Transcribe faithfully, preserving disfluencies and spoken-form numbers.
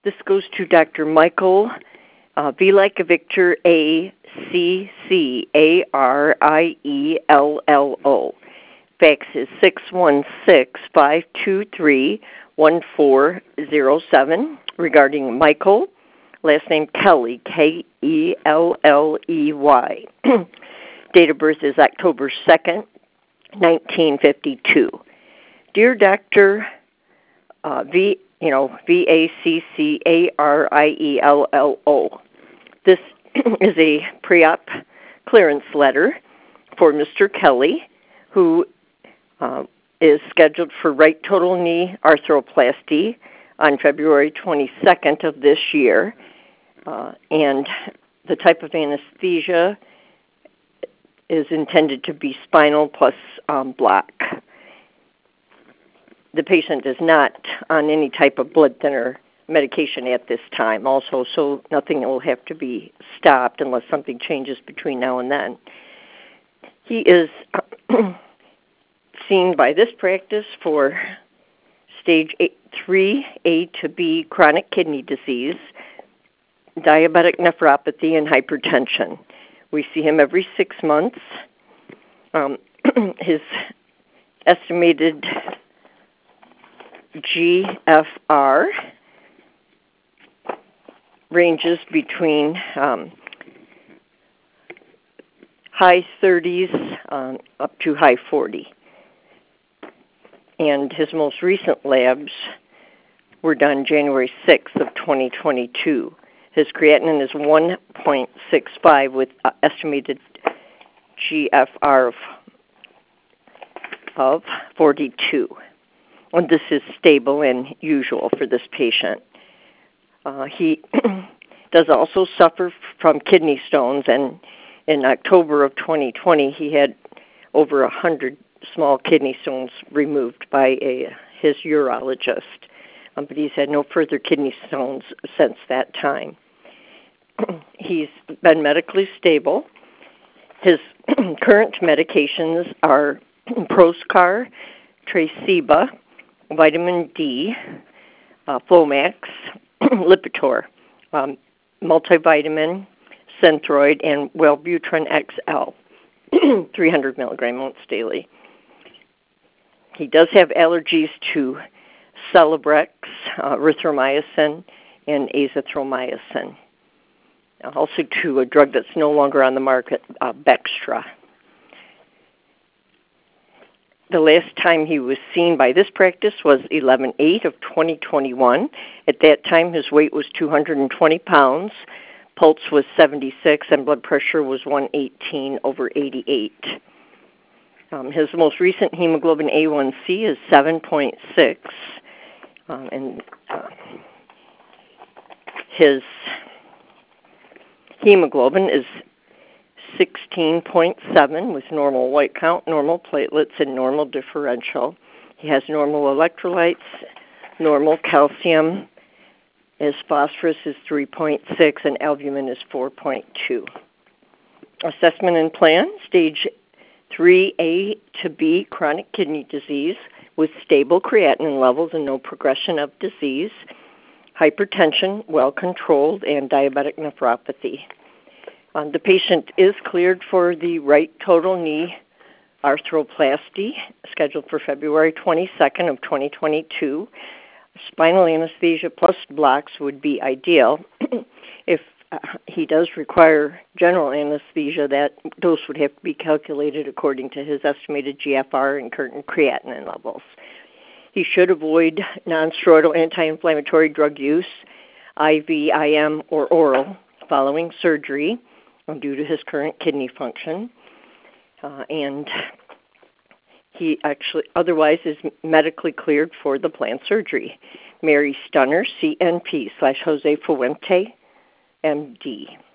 This goes to Doctor Michael uh, V like Victor, A C C A R I E L L O. Fax is six one six, five two three, one four zero seven regarding Michael, last name Kelly, K E L L E Y. Date of birth is October second, nineteen fifty-two. Dear Doctor uh, V, you know, V A C C A R I E L L O, this is a pre-op clearance letter for Mister Kelly, who uh, is scheduled for right total knee arthroplasty on February twenty-second of this year. Uh, and the type of anesthesia is intended to be spinal plus um, block. The patient is not on any type of blood thinner medication at this time also, so nothing will have to be stopped unless something changes between now and then. He is seen by this practice for stage eight, three A to B chronic kidney disease, diabetic nephropathy, and hypertension. We see him every six months. Um, his estimated G F R ranges between um, high thirties um, up to high forty. And his most recent labs were done January sixth of twenty twenty-two. His creatinine is one point six five with uh, estimated G F R of, of forty-two. And this is stable and usual for this patient. Uh, he does also suffer from kidney stones, and in October of twenty twenty, he had over one hundred small kidney stones removed by a, his urologist. Um, but he's had no further kidney stones since that time. He's been medically stable. His current medications are Proscar, Traceba, vitamin D, uh, Flomax, Lipitor, um, multivitamin, Synthroid, and Wellbutrin X L, three hundred milligram once daily. He does have allergies to Celebrex, uh, erythromycin, and azithromycin. Also to a drug that's no longer on the market, uh, Bextra. The last time he was seen by this practice was eleven eight of twenty twenty-one. At that time, his weight was two hundred twenty pounds, pulse was seventy-six, and blood pressure was one eighteen over eighty-eight. Um, his most recent hemoglobin A one C is seven point six, um, and uh, his hemoglobin is sixteen point seven with normal white count, normal platelets, and normal differential. He has normal electrolytes, normal calcium. His phosphorus is three point six, and albumin is four point two. Assessment and plan, stage three A to B chronic kidney disease with stable creatinine levels and no progression of disease, hypertension, well controlled, and diabetic nephropathy. Um, the patient is cleared for the right total knee arthroplasty, scheduled for February twenty-second of twenty twenty-two. Spinal anesthesia plus blocks would be ideal. If uh, he does require general anesthesia, that dose would have to be calculated according to his estimated G F R and current creatinine levels. He should avoid nonsteroidal anti-inflammatory drug use, I V, I M, or oral following surgery due to his current kidney function. Uh, and he actually otherwise is medically cleared for the planned surgery. Mary Stunner, C N P slash Jose Fuente, M D.